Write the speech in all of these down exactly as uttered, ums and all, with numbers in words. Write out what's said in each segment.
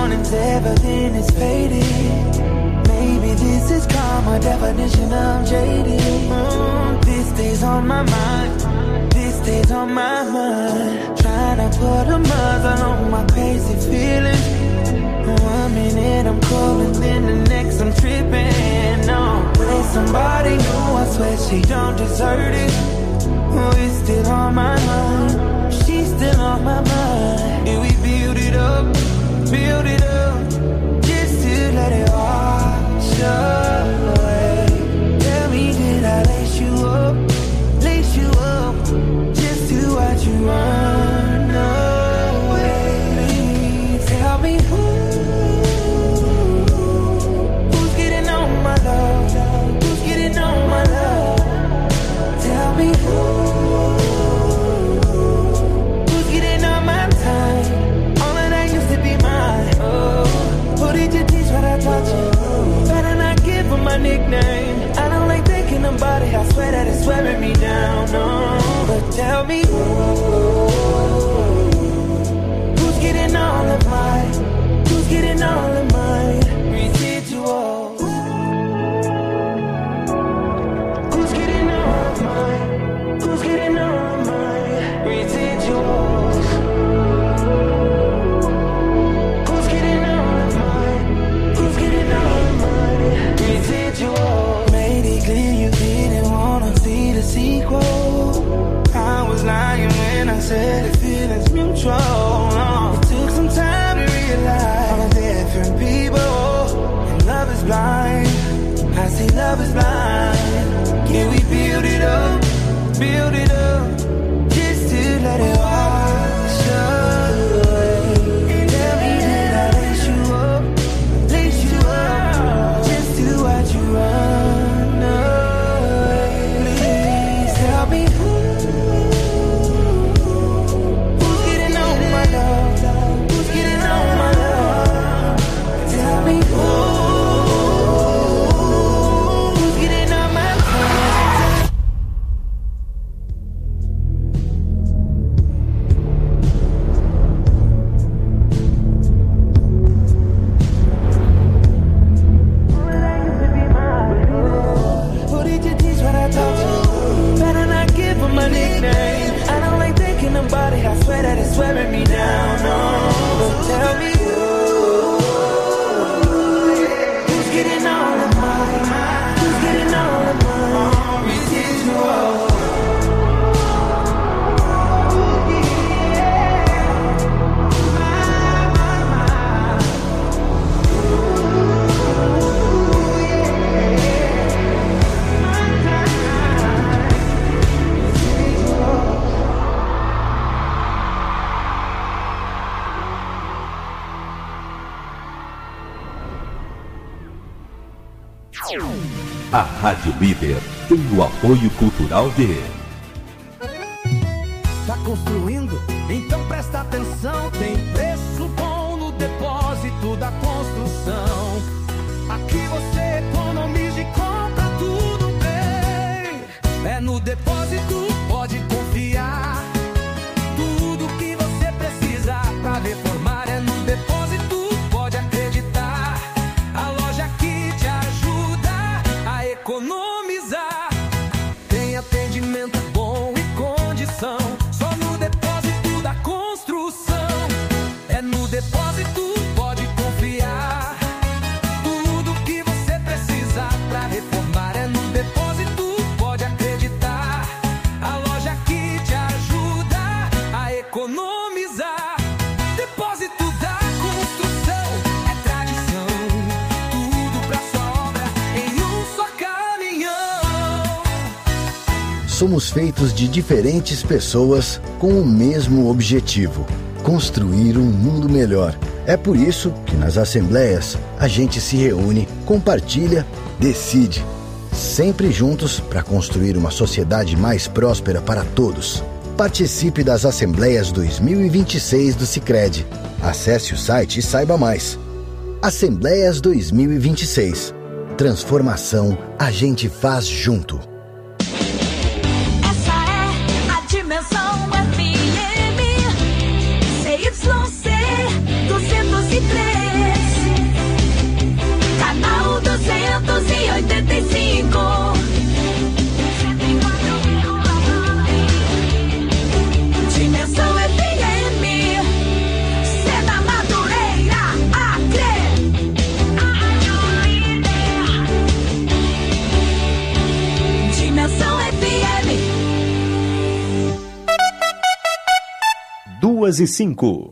mornings, everything is faded. Maybe this is karma, definition of jaded. Mm, this stays on my mind, this stays on my mind. Trying to put a muzzle on my crazy feelings. One minute I'm cool and then the next I'm tripping. No, with somebody new, I swear she don't deserve it. Oh, it's still on my mind, she's still on my mind. And we build it up, build it up, just to let it wash away. Tell me, did I lace you up, lace you up, just to watch you run away? Please tell me who, who's getting on my love, who's getting on my love? Tell me who, who's getting on my time? All of that used to be mine. Oh, who did you teach what I taught you? Better not give them my nickname. I don't like thinking about it, I swear that it's wearing me down. No, but tell me who, who's getting all of mine, who's getting all of mine residuals? Who's getting all of mine, who's getting all of mine residuals? Who's getting all of mine, who's getting all of mine residuals? Made it clear you didn't wanna see the sequel. I was lying when I said the feeling's mutual. It took some time to realize I'm different people, and love is blind. I see love is blind. Can we build it up, build it up, just to let it wash away? Tell me, did I lace you up, lace you up, just to watch you run away? Please tell me who, who's getting on my love, who's getting on my love? Tell me who, who's getting on my love? Who did you teach what I taught you? Better not give them my nickname. I don't like thinking about it, I swear that it's wearing me down. No, but tell me who, who's getting all of mine, who's getting all of mine residual? A Rádio Líder tem o apoio cultural de... Tá construindo? Então presta atenção. Tem preço bom no depósito da construção. Aqui você economiza e compra tudo bem. É no depósito, pode confiar. Tudo que você precisa pra reformar é no depósito, pode acreditar. A loja que te ajuda a economizar. Tem atendimento bom e condição. Só no depósito da construção. É no depósito, pode confiar. Tudo que você precisa pra reformar é no depósito, pode acreditar. A loja que te ajuda a economizar. Depósito da construção é tradição. Tudo pra sua obra em um só caminhão. Somos feitos de diferentes pessoas com o mesmo objetivo: construir um mundo melhor. É por isso que nas assembleias a gente se reúne, compartilha, decide. Sempre juntos para construir uma sociedade mais próspera para todos. Participe das Assembleias dois mil e vinte e seis do Sicredi. Acesse o site e saiba mais. Assembleias dois mil e vinte e seis. Transformação a gente faz junto. Essa é a Dimensão F M C Y C duzentos e três. e oitenta e cinco. Dimensão F M, Sena Madureira, Acre. Dimensão F M. Duas e cinco.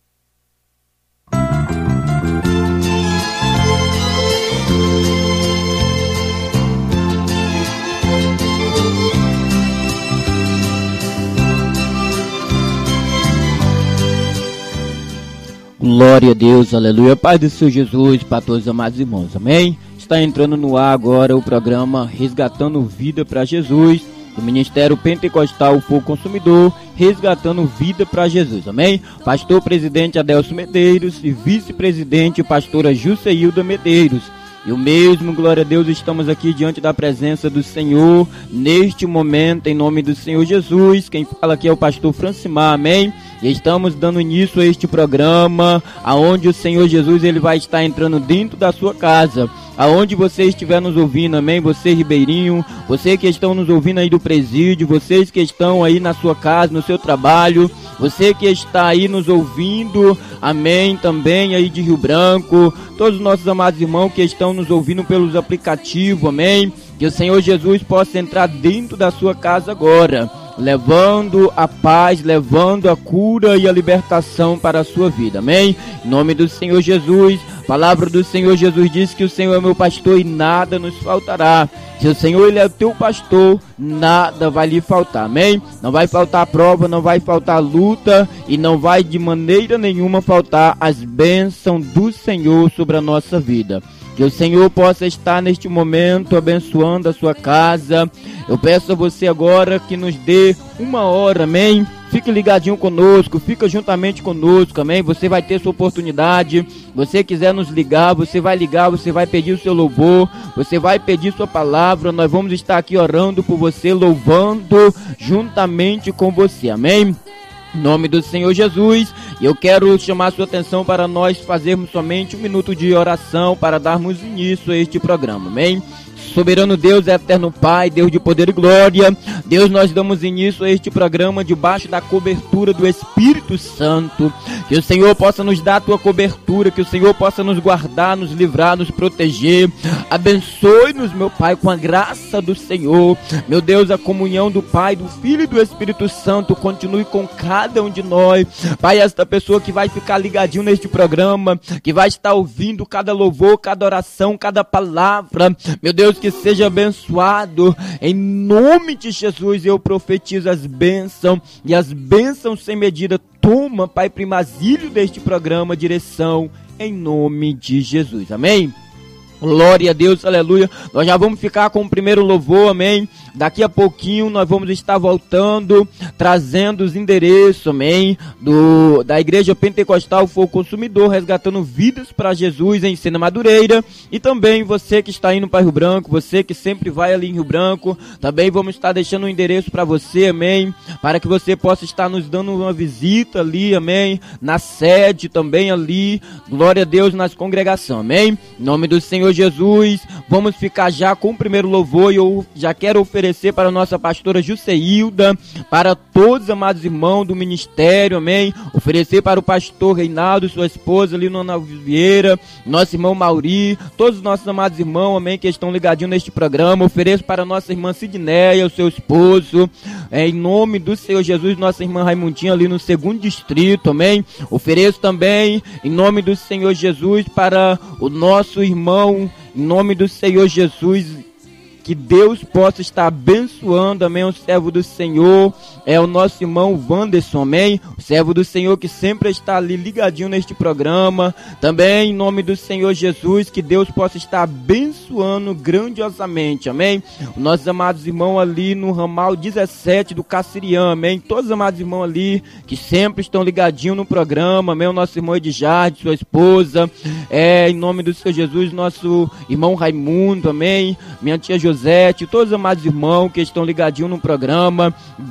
Glória a Deus, aleluia, Pai do Senhor Jesus, para todos os amados irmãos, amém? Está entrando no ar agora o programa Resgatando Vida para Jesus, do Ministério Pentecostal Fogo Consumidor, Resgatando Vida para Jesus, amém? Pastor Presidente Adelso Medeiros e Vice-Presidente Pastora Jusceilda Medeiros. E o mesmo, glória a Deus, estamos aqui diante da presença do Senhor, neste momento, em nome do Senhor Jesus. Quem fala aqui é o pastor Francimar, amém? E estamos dando início a este programa, aonde o Senhor Jesus ele vai estar entrando dentro da sua casa. Aonde você estiver nos ouvindo, amém? Você, Ribeirinho, você que estão nos ouvindo aí do presídio, vocês que estão aí na sua casa, no seu trabalho, você que está aí nos ouvindo, amém? Também aí de Rio Branco, todos os nossos amados irmãos que estão nos ouvindo pelos aplicativos, amém? Que o Senhor Jesus possa entrar dentro da sua casa agora, levando a paz, levando a cura e a libertação para a sua vida, amém? Em nome do Senhor Jesus, a palavra do Senhor Jesus diz que o Senhor é meu pastor e nada nos faltará. Se o Senhor ele é o teu pastor, nada vai lhe faltar, amém? Não vai faltar prova, não vai faltar luta e não vai de maneira nenhuma faltar as bênçãos do Senhor sobre a nossa vida. Que o Senhor possa estar neste momento abençoando a sua casa. Eu peço a você agora que nos dê uma hora, amém? Fique ligadinho conosco, fica juntamente conosco, amém? Você vai ter sua oportunidade. Você quiser nos ligar, você vai ligar, você vai pedir o seu louvor, você vai pedir sua palavra. Nós vamos estar aqui orando por você, louvando juntamente com você, amém? Em nome do Senhor Jesus, eu quero chamar a sua atenção para nós fazermos somente um minuto de oração para darmos início a este programa, amém? Soberano Deus, eterno Pai, Deus de poder e glória, Deus, nós damos início a este programa debaixo da cobertura do Espírito Santo. Que o Senhor possa nos dar a tua cobertura, que o Senhor possa nos guardar, nos livrar, nos proteger. Abençoe-nos, meu Pai, com a graça do Senhor. Meu Deus, a comunhão do Pai, do Filho e do Espírito Santo continue com cada um de nós. Pai, esta pessoa que vai ficar ligadinho neste programa, que vai estar ouvindo cada louvor, cada oração, cada palavra, meu Deus, que seja abençoado. Em nome de Jesus eu profetizo as bênçãos e as bênçãos sem medida. Toma, Pai primazílio deste programa, direção em nome de Jesus, amém? Glória a Deus, aleluia. Nós já vamos ficar com o primeiro louvor, amém? Daqui a pouquinho nós vamos estar voltando, trazendo os endereços, amém? Do, da Igreja Pentecostal Fogo Consumidor, resgatando vidas para Jesus em Sena Madureira. E também você que está indo para Rio Branco, você que sempre vai ali em Rio Branco, também vamos estar deixando um endereço para você, amém? Para que você possa estar nos dando uma visita ali, amém? Na sede também ali, glória a Deus, nas congregações, amém? Em nome do Senhor Jesus, vamos ficar já com o primeiro louvor e eu já quero oferecer para a nossa pastora Jusceilda, para todos os amados irmãos do ministério, amém? Oferecer para o pastor Reinaldo, sua esposa Linona Vieira, nosso irmão Mauri, todos os nossos amados irmãos, amém? Que estão ligadinhos neste programa. Ofereço para a nossa irmã Sidneia, o seu esposo, é, em nome do Senhor Jesus, nossa irmã Raimundinha ali no segundo distrito, amém? Ofereço também em nome do Senhor Jesus para o nosso irmão, em nome do Senhor Jesus, que Deus possa estar abençoando, amém, o servo do Senhor, é o nosso irmão Wanderson, amém, o servo do Senhor que sempre está ali ligadinho neste programa, também em nome do Senhor Jesus, que Deus possa estar abençoando grandiosamente, amém, os nossos amados irmãos ali no ramal dezessete do Cassirian, amém, todos os amados irmãos ali que sempre estão ligadinhos no programa, amém, o nosso irmão Edjard, sua esposa, é, em nome do Senhor Jesus, nosso irmão Raimundo, amém, minha tia José, todos os amados irmãos que estão ligadinhos no programa, Deus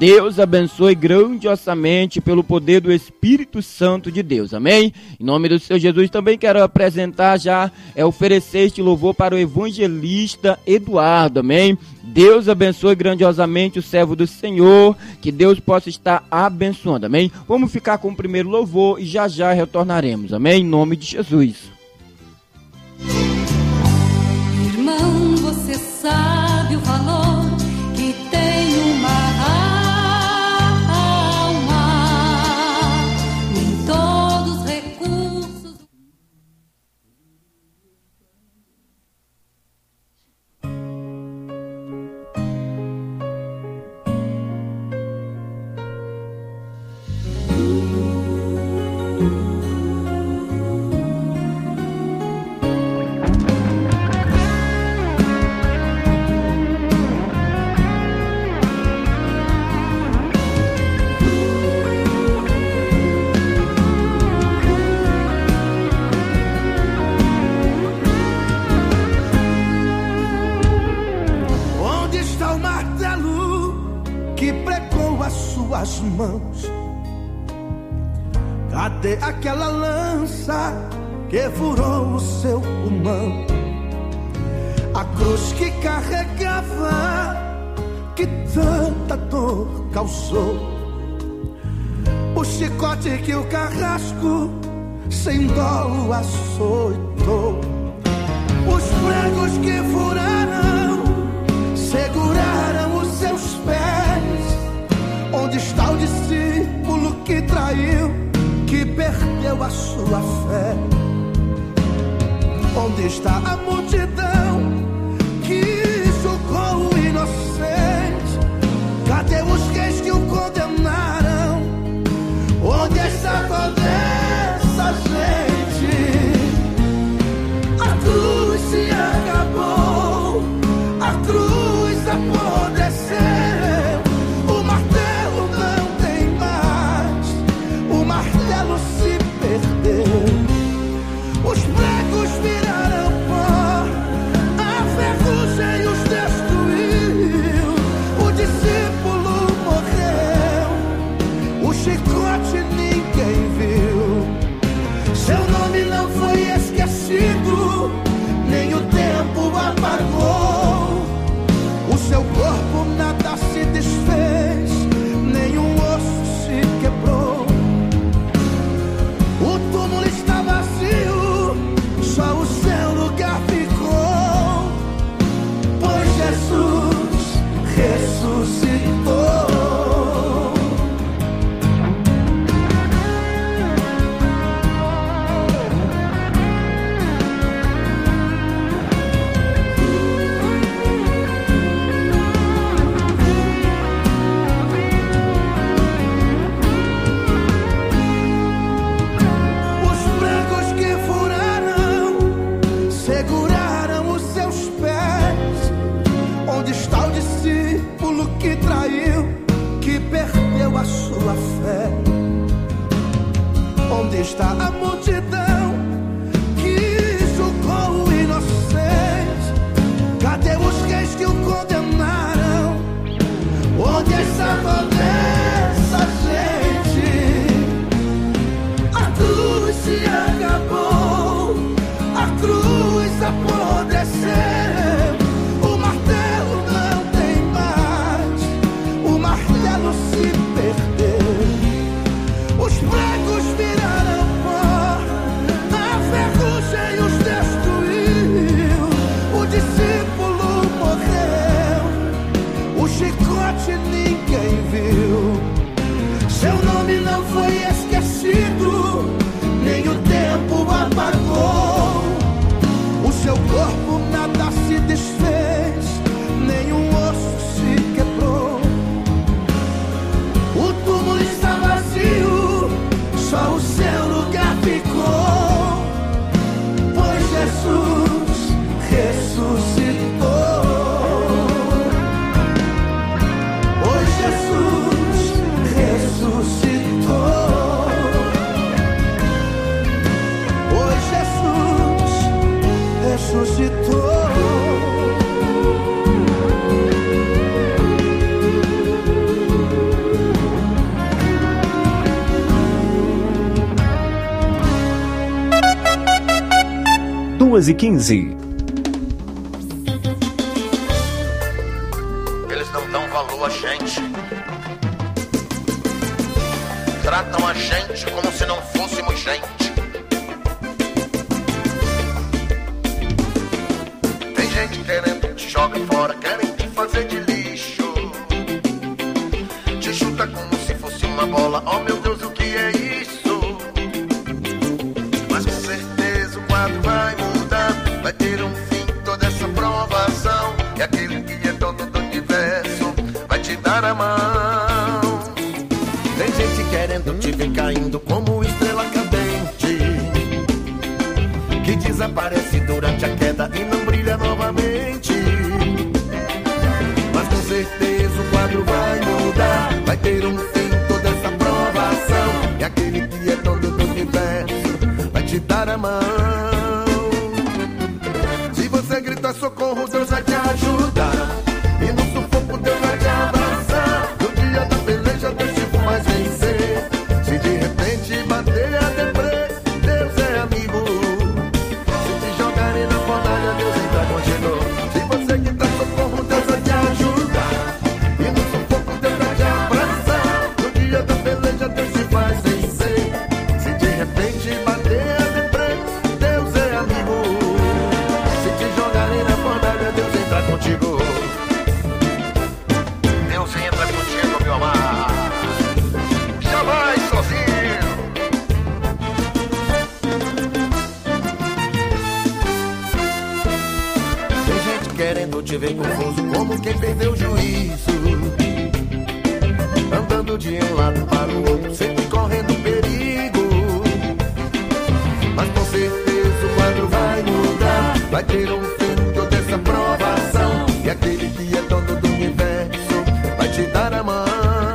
abençoe grandiosamente pelo poder do Espírito Santo de Deus, amém? Em nome do Senhor Jesus, também quero apresentar já, é oferecer este louvor para o evangelista Eduardo, amém? Deus abençoe grandiosamente o servo do Senhor, que Deus possa estar abençoando, amém? Vamos ficar com o primeiro louvor e já já retornaremos, amém? Em nome de Jesus. Irmão, você sabe o valor que tem uma alma, nem todos os recursos. As mãos, cadê aquela lança que furou o seu pulmão? A cruz que carregava, que tanta dor causou, o chicote que o carrasco sem dó açoitou, os pregos que furaram, seguraram os seus pés. Onde está o discípulo que traiu, que perdeu a sua fé? Onde está a multidão que julgou o inocente? Cadê os reis que o condenaram? Onde está toda essa gente? A cruz se acabou, a cruz apodreceu. Os pregos viraram pó, a ferrugem os destruiu. O discípulo morreu, o chicote ninguém viu. Seu nome não foi esquecido, nem o tempo apagou. O seu corpo nada se desfez, nenhum osso se quebrou. O túmulo está vazio, só o seu lugar ficou, pois Jesus ressuscitou. Que traiu, que perdeu a sua fé. Onde está a multidão que julgou o inocente? Cadê os reis que o condenaram? Onde está toda essa gente? A cruz se acabou, a cruz apodreceu. Se perdeu, os pregos viraram pó, a ferrugem os destruiu. O discípulo morreu, o chicote ninguém viu. Seu nome não foi esquecido, nem o tempo apagou. O seu corpo nada se desfez, nenhum osso se quebrou. O túmulo está vazio, só o seu lugar ficou, pois Jesus ressuscitou. Pois Jesus ressuscitou. duas e quinze. Eles não dão valor a gente. Tratam a gente como se não fôssemos gente. Tem gente querendo te jogar fora, querem te fazer de lixo. Te chuta como se fosse uma bola, oh meu Deus, o que é isso? Mas com certeza o quadro vai mudar, vai ter um fim toda essa provação. E aquele que é dono do universo vai te dar a mão. Tem gente querendo te ver caindo como estrela cadente, que desaparece durante a queda e não brilha novamente. Mas com certeza o quadro vai mudar, vai ter um fim toda essa provação. E aquele que é dono do universo vai te dar a mão. Se você gritar socorro, Deus vai te ajudar, e no sufoco Deus vai te abraçar. No dia da peleja Deus te faz vencer. Se de repente bater a deprê, Deus é amigo. Se te jogarem na fornalha, Deus entra contigo. Se você gritar socorro, Deus vai te ajudar, e no sufoco Deus vai te abraçar. No dia da peleja Deus te faz vencer. Se de repente bater a deprê, Deus é amigo. Se te jogarem na fornalha, Deus entra contigo. Deus entra contigo, meu amado. Jamais sozinho. Tem gente querendo te ver confuso, como quem perdeu o juízo, andando de um lado para o outro, sempre correndo perigo. Mas com certeza o quadro vai mudar, vai ter um fim toda essa provação. E aquele que é dono do universo vai te dar a mão.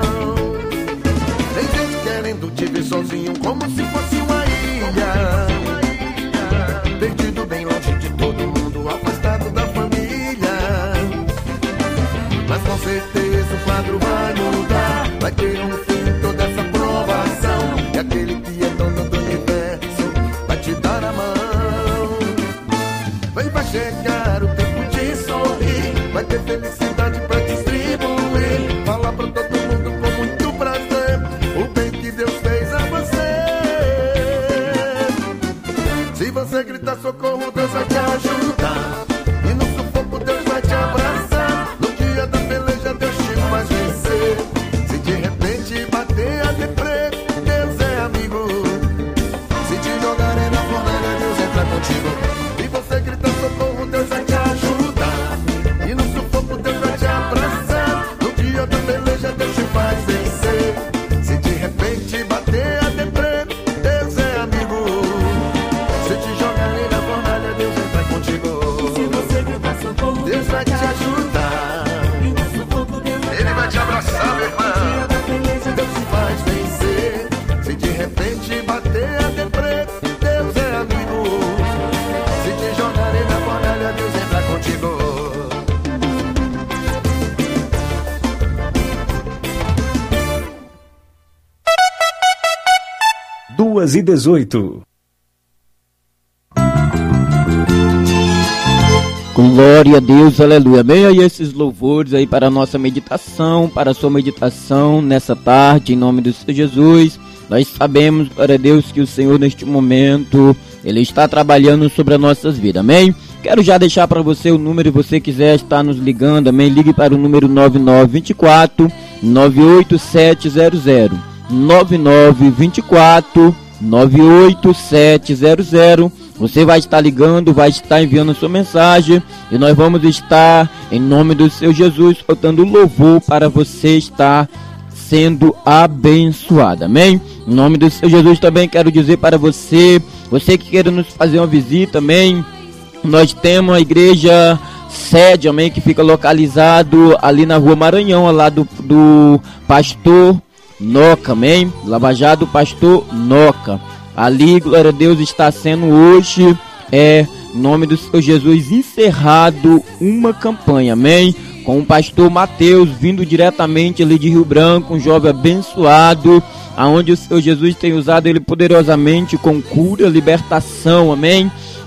Tem gente querendo te ver sozinho, como se fosse uma ilha, perdido bem longe de todo mundo, afastado da família. Mas com certeza o quadro vai mudar, vai ter um fim toda essa provação. E aquele que é dono do universo vai te dar a mão. Vem, vai chegar o tempo de sorrir, vai ter felicidade pra distribuir. Fala pra todo mundo com muito prazer o bem que Deus fez a você. Se você gritar socorro, Deus vai te ajudar, e no sufoco Deus vai te abraçar. No dia da peleja Deus te faz vencer. Se de repente bater a deprê, Deus é amigo. Se te jogarem na fornalha, Deus entra contigo. Se você gritar socorro, Deus vai te ajudar, e no sufoco Deus vai te abraçar. No dia da peleja Deus te faz vencer. Se de repente bater a deprê, Deus é amigo. Se te jogarem na fornalha, Deus entra contigo. Se você gritar socorro, Deus vai te ajudar, Ele vai te abraçar, meu irmão. Deus te faz vencer. Se de repente bater a deprê, Deus é amigo. Se te jogarem na fornalha, Deus entra contigo. duas e dezoito. Glória a Deus, aleluia. Bem, aí esses louvores aí para a nossa meditação, para a sua meditação nessa tarde, em nome do Senhor Jesus. Nós sabemos, glória a Deus, que o Senhor neste momento, Ele está trabalhando sobre as nossas vidas, amém? Quero já deixar para você o número, se você quiser estar nos ligando, amém? Ligue para o número nove nove dois quatro, nove oito sete zero zero, nove nove dois quatro, nove oito sete zero zero. Você vai estar ligando, vai estar enviando a sua mensagem, e nós vamos estar, em nome do Senhor Jesus, soltando louvor para você estar sendo abençoado, amém? Em nome do Senhor Jesus também quero dizer para você, você que queira nos fazer uma visita, amém? Nós temos a igreja sede, amém, que fica localizado ali na rua Maranhão, ao lado do, do pastor Noca, amém? Lavajado Pastor Noca. Ali, glória a Deus, está sendo hoje, é, em nome do Senhor Jesus, encerrado uma campanha, amém? Com o pastor Mateus, vindo diretamente ali de Rio Branco, um jovem abençoado, aonde o Senhor Jesus tem usado ele poderosamente com cura, libertação, amém?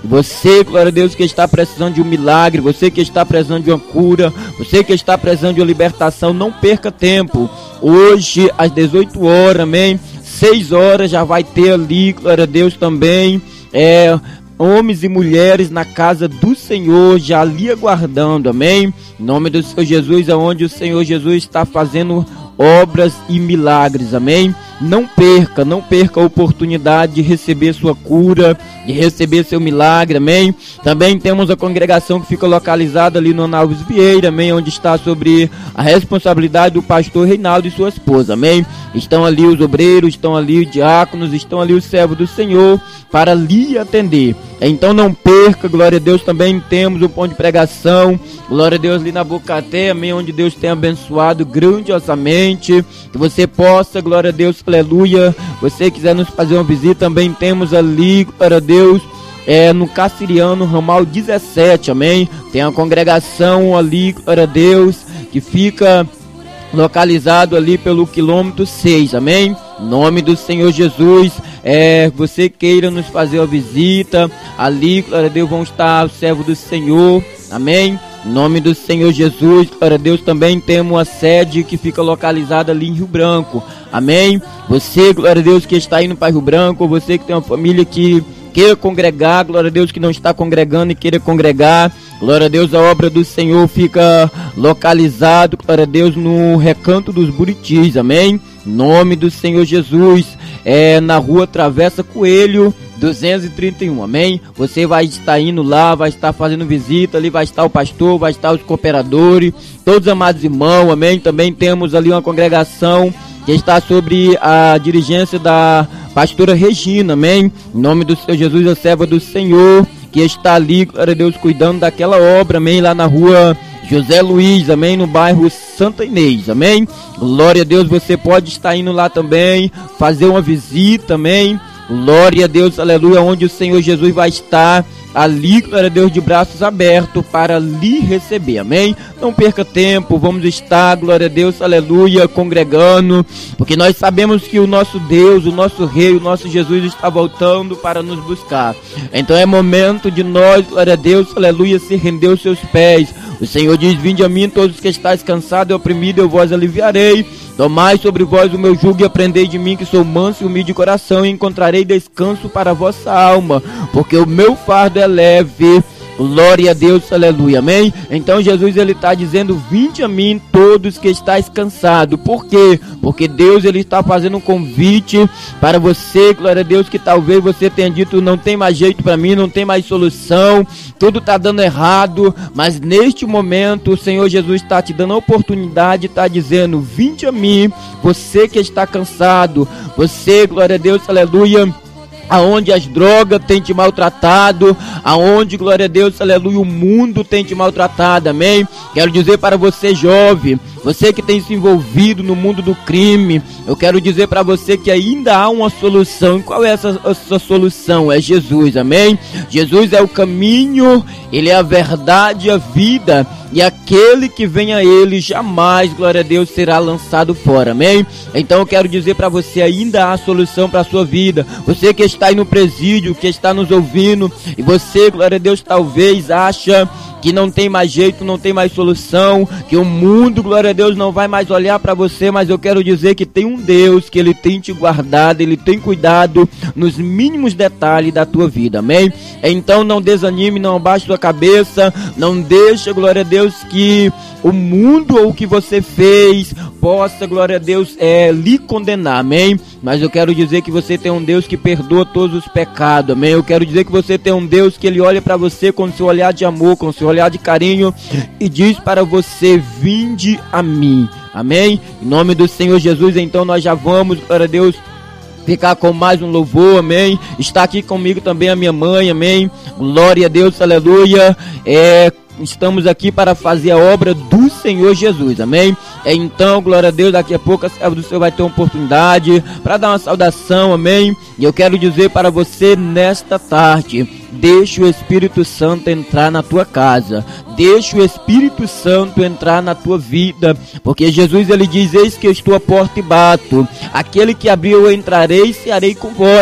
Você, glória a Deus, que está precisando de um milagre, você que está precisando de uma cura, você que está precisando de uma libertação, não perca tempo. Hoje, às dezoito horas, amém? seis horas já vai ter ali, glória a Deus, também, é... homens e mulheres na casa do Senhor, já ali aguardando, amém? Em nome do Senhor Jesus, aonde o Senhor Jesus está fazendo obras e milagres, amém? Não perca, não perca a oportunidade de receber sua cura, de receber seu milagre, amém? Também temos a congregação que fica localizada ali no Alves Vieira, amém? Onde está sobre a responsabilidade do pastor Reinaldo e sua esposa, amém? Estão ali os obreiros, estão ali os diáconos, estão ali os servos do Senhor para lhe atender. Então não perca, glória a Deus. Também temos um ponto de pregação, glória a Deus, ali na Bocaté, amém? Onde Deus tem abençoado grandiosamente, que você possa, glória a Deus, aleluia. Você quiser nos fazer uma visita, também temos ali, glória a Deus, é, no Caciriano, ramal dezessete, amém? Tem a congregação ali, glória a Deus, que fica localizado ali pelo quilômetro seis, amém? Em nome do Senhor Jesus, é, você queira nos fazer uma visita, ali, glória a Deus, vão estar os servos do Senhor, amém? Em nome do Senhor Jesus, glória a Deus, também temos uma sede que fica localizada ali em Rio Branco, amém? Você, glória a Deus, que está indo para Rio Branco, você que tem uma família que queira congregar, glória a Deus, que não está congregando e queira congregar, glória a Deus, a obra do Senhor fica localizado, glória a Deus, no Recanto dos Buritis, amém? Em nome do Senhor Jesus, é na rua Travessa Coelho, duzentos e trinta e um, amém? Você vai estar indo lá, vai estar fazendo visita, ali vai estar o pastor, vai estar os cooperadores, todos amados irmãos, amém? Também temos ali uma congregação que está sobre a dirigência da pastora Regina, amém? Em nome do Senhor Jesus, a serva do Senhor, que está ali, glória a Deus, cuidando daquela obra, amém? Lá na rua José Luiz, amém? No bairro Santa Inês, amém? Glória a Deus, você pode estar indo lá também, fazer uma visita, amém? Glória a Deus, aleluia, onde o Senhor Jesus vai estar ali, glória a Deus, de braços abertos para lhe receber, amém? Não perca tempo, vamos estar, glória a Deus, aleluia, congregando, porque nós sabemos que o nosso Deus, o nosso Rei, o nosso Jesus está voltando para nos buscar. Então é momento de nós, glória a Deus, aleluia, se render aos seus pés. O Senhor diz: vinde a mim todos os que estáis cansados e oprimidos, eu vos aliviarei. Tomai sobre vós o meu jugo e aprendei de mim, que sou manso e humilde de coração, e encontrarei descanso para a vossa alma, porque o meu fardo é leve. Glória a Deus, aleluia, amém? Então Jesus, ele está dizendo: vinde a mim todos que estáis cansados. Por quê? Porque Deus, ele está fazendo um convite para você, glória a Deus, que talvez você tenha dito: não tem mais jeito para mim, não tem mais solução, tudo está dando errado, mas neste momento o Senhor Jesus está te dando a oportunidade, está dizendo: vinde a mim, você que está cansado, você, glória a Deus, aleluia, aonde as drogas têm te maltratado, aonde, glória a Deus, aleluia, o mundo tem te maltratado, amém? Quero dizer para você, jovem, você que tem se envolvido no mundo do crime, eu quero dizer para você que ainda há uma solução. E qual é essa, essa solução? É Jesus, amém? Jesus é o caminho, ele é a verdade e a vida, e aquele que vem a ele jamais, glória a Deus, será lançado fora, amém? Então eu quero dizer para você, ainda há solução para a sua vida. Você que está aí no presídio, que está nos ouvindo, e você, glória a Deus, talvez acha que não tem mais jeito, não tem mais solução, que o mundo, glória a Deus, não vai mais olhar para você, mas eu quero dizer que tem um Deus que ele tem te guardado, ele tem cuidado nos mínimos detalhes da tua vida, amém? Então não desanime, não abaixe sua cabeça, não deixa, glória a Deus, que o mundo ou o que você fez possa, glória a Deus, é, lhe condenar, amém? Mas eu quero dizer que você tem um Deus que perdoa todos os pecados, amém? Eu quero dizer que você tem um Deus que ele olha para você com seu olhar de amor, com seu olhar de carinho, e diz para você: vinde a mim, amém? Em nome do Senhor Jesus, então nós já vamos, glória a Deus, ficar com mais um louvor, amém? Está aqui comigo também a minha mãe, amém? Glória a Deus, aleluia. É... Estamos aqui para fazer a obra do Senhor Jesus, amém? Então, glória a Deus, daqui a pouco a serva do Senhor vai ter uma oportunidade para dar uma saudação, amém? E eu quero dizer para você nesta tarde: deixa o Espírito Santo entrar na tua casa, deixa o Espírito Santo entrar na tua vida, porque Jesus, ele diz: eis que eu estou à porta e bato, aquele que abriu eu entrarei e cearei com vós.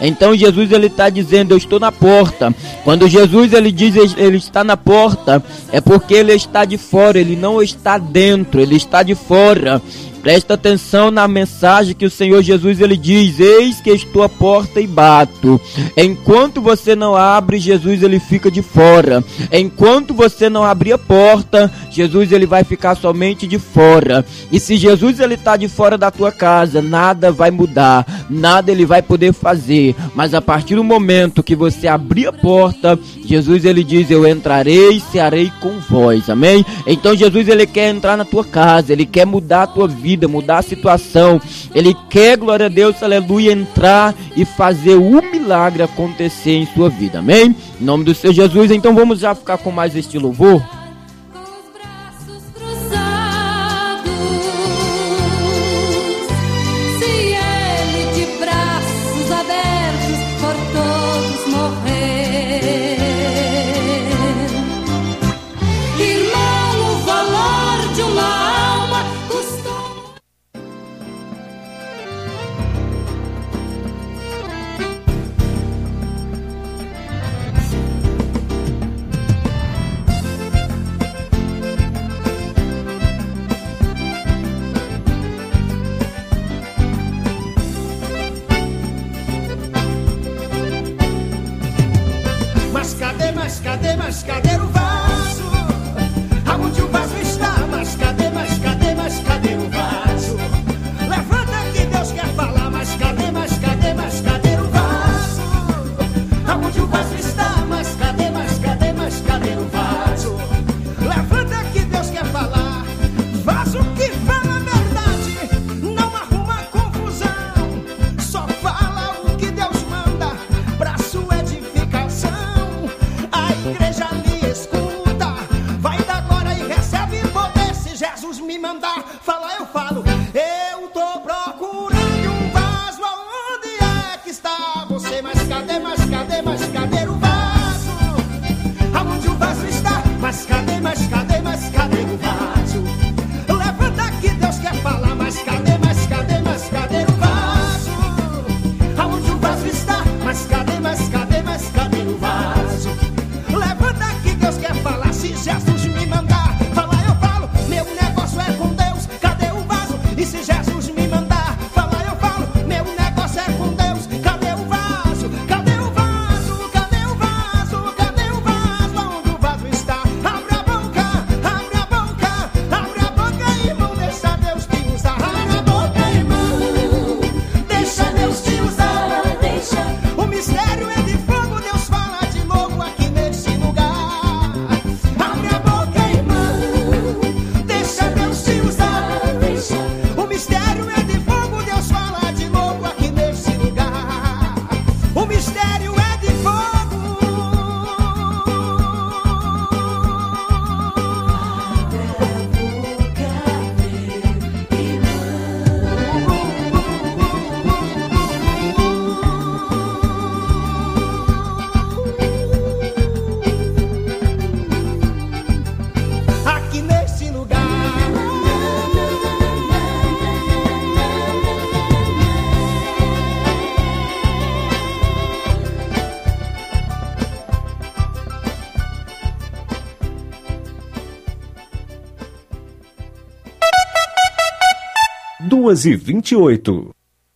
Então Jesus ele está dizendo, eu estou na porta. Quando Jesus ele diz ele está na porta, é porque ele está de fora, ele não está dentro, ele está de fora. Presta atenção na mensagem que o Senhor Jesus ele diz: eis que estou à porta e bato. Enquanto você não abre, Jesus ele fica de fora. Enquanto você não abrir a porta, Jesus ele vai ficar somente de fora. E se Jesus ele está de fora da tua casa, nada vai mudar, nada ele vai poder fazer. Mas a partir do momento que você abrir a porta, Jesus ele diz: eu entrarei e cearei com vós. Amém? Então Jesus ele quer entrar na tua casa, ele quer mudar a tua vida, mudar a situação. Ele quer, glória a Deus, aleluia, entrar e fazer o milagre acontecer em sua vida. Amém? Em nome do Senhor Jesus. Então vamos já ficar com mais este louvor. Mas cadê, mas cadê o vaso? Aonde o vaso está? Mas cadê, mas cadê, mas cadê o vaso? Levanta que Deus quer falar. Mas cadê, mas cadê, mas cadê o vaso? Aonde o vaso está? Mas cadê, mas cadê, mas cadê o vaso? Levanta que Deus quer falar. Vaso que fala a verdade, não arruma confusão, só fala o que Deus manda pra sua edificação. A igreja lhe escuta, vai dar glória e recebe poder. Se Jesus me mandar falar, eu falo. Eu tô procurando um vaso, aonde é que está você? Mas cadê, mas cadê, mas cadê o vaso? Aonde o vaso está? Mas cadê, mas cadê, mas cadê o vaso? Levanta que Deus quer falar. Mas cadê, mas cadê, mas cadê o vaso? Aonde o vaso está? Mas cadê, mas cadê, mas cadê o vaso? Levanta que Deus quer falar. Se Jesus me mandar falar, eu falo. Meu negócio é com Deus, cadê o vaso? E se Jesus me mandar falar, eu falo. Meu negócio é com Deus, cadê o vaso? Cadê o vaso? Cadê o vaso? Cadê o vaso? Aonde o vaso está? Abre a boca, abre a boca, abre a boca, irmão, deixa Deus te usar. Abre a boca, irmão, deixa Deus te usar. Deixa. O mistério é de fogo, Deus fala de novo aqui nesse lugar. Abre a boca, irmão, deixa Deus te usar. Deixa. O mistério é de fogo, Deus fala de novo aqui nesse lugar. O mistério é de fogo. Aqui nesse lugar. Duas e vinte e oito.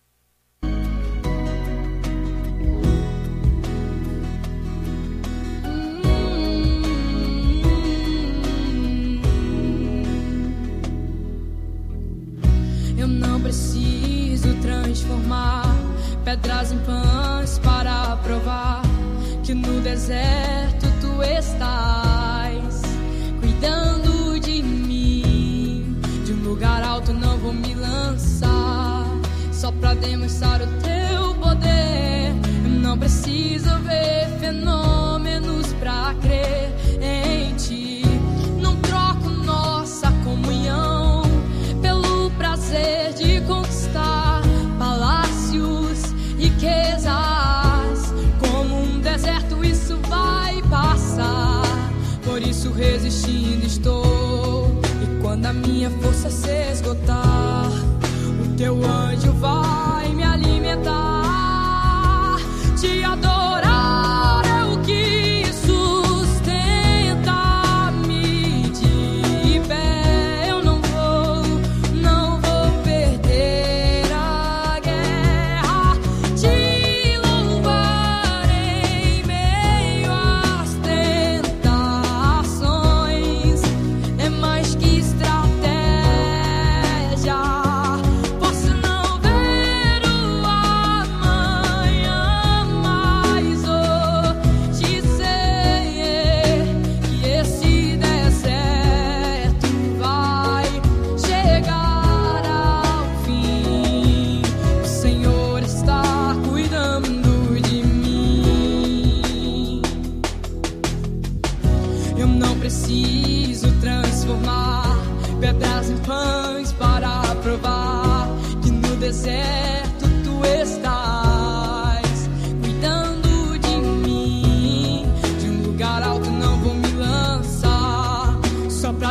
Eu não preciso transformar pedras em pães para provar que no deserto tu estás cuidando de mim. De um lugar alto não vou me lançar só pra demonstrar o teu poder. Eu não preciso ver fenômenos pra crer em ti. Não troco nossa comunhão pelo prazer de conquistar palácios, riquezas. Como um deserto isso vai passar, por isso resistindo estou. E quando a minha força se esgotar, o teu anjo vai me alimentar.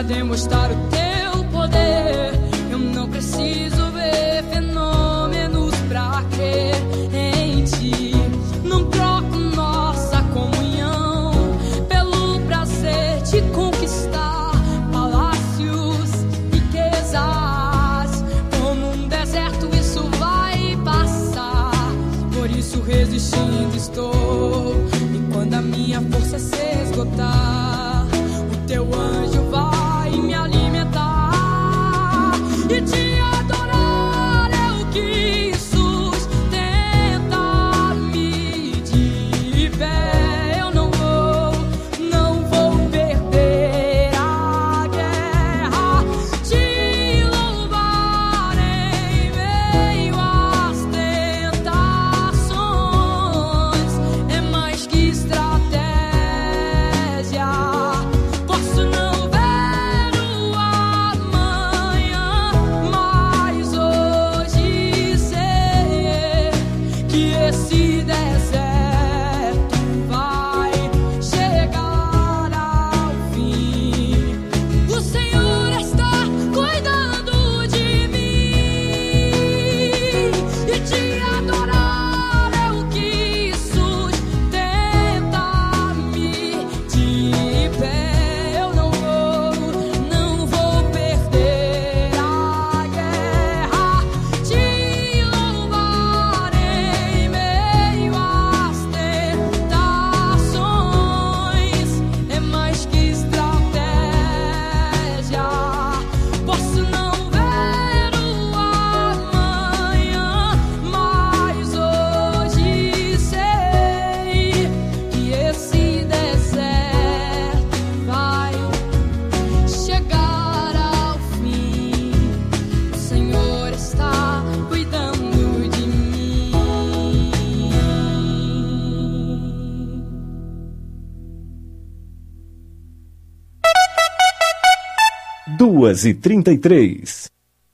demonstrar o teu poder. Eu não preciso ver fenômenos pra crer em ti. Não troco nossa comunhão pelo prazer de conquistar palácios, riquezas. Como um deserto isso vai passar, por isso resistindo estou. E quando a minha força se esgotar, o teu anjo vai me alimentar e te adorar é o que sustenta me de pé. Eu não vou, não vou perder a guerra, te louvar em meio às tentações. É mais que estratégia, posso não ver o amanhã, mas hoje sei que esse deserto vai chegar ao fim. O Senhor está cuidando de mim e te adorar é o que sustenta-me de pé. Eu não vou, não vou perder a guerra, te louvar em meio às tentações. É mais que estratégia, posso não ver o amanhã, mas hoje sei que esse deserto vai chegar ao fim. O Senhor está cuidando de mim. Duas e trinta e três.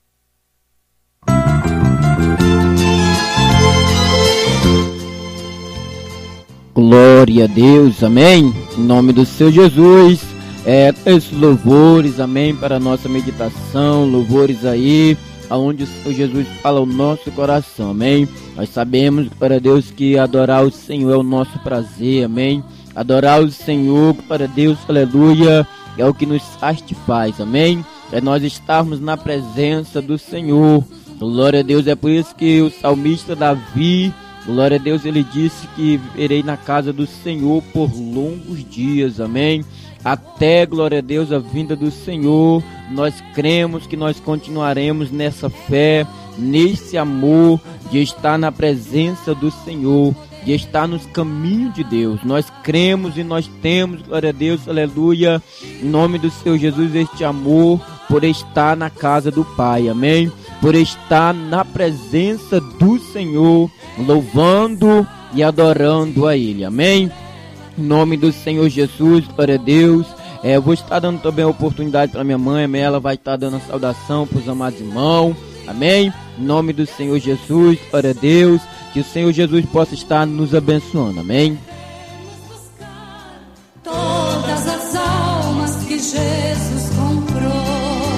Glória a Deus, amém? Em nome do Senhor Jesus, é, esses louvores, amém, para a nossa meditação, louvores aí, aonde o Senhor Jesus fala o nosso coração, amém? Nós sabemos, para Deus, que adorar o Senhor é o nosso prazer, amém? Adorar o Senhor, para Deus, aleluia, é o que nos satisfaz, amém? É nós estarmos na presença do Senhor. Glória a Deus, é por isso que o salmista Davi, glória a Deus, ele disse que viverei na casa do Senhor por longos dias, amém? Até, glória a Deus, a vinda do Senhor. Nós cremos que nós continuaremos nessa fé, nesse amor de estar na presença do Senhor, de estar nos caminhos de Deus. Nós cremos e nós temos, glória a Deus, aleluia, em nome do Senhor Jesus, este amor por estar na casa do Pai, amém? Por estar na presença do Senhor, louvando e adorando a Ele, amém? Em nome do Senhor Jesus, glória a Deus. É, eu vou estar dando também a oportunidade para minha mãe, amém? Ela vai estar dando a saudação para os amados irmãos, amém? Em nome do Senhor Jesus, glória a Deus. Que o Senhor Jesus possa estar nos abençoando, amém? Todas as almas que Jesus comprou.